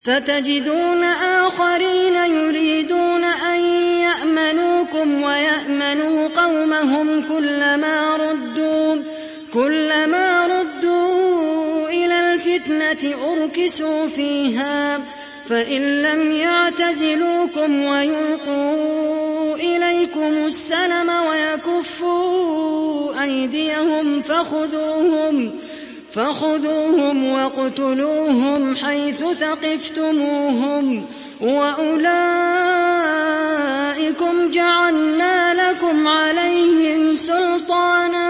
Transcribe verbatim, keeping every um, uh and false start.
ستجدون آخرين يريدون أن يأمنوكم ويأمنوا قومهم كلما ردوا, كلما ردوا إلى الفتنة أركسوا فيها فإن لم يعتزلوكم ويلقوا إليكم السلم ويكفوا أيديهم فخذوهم فخذوهم واقتلوهم حيث ثقفتموهم وأولئكم جعلنا لكم عليهم سلطانا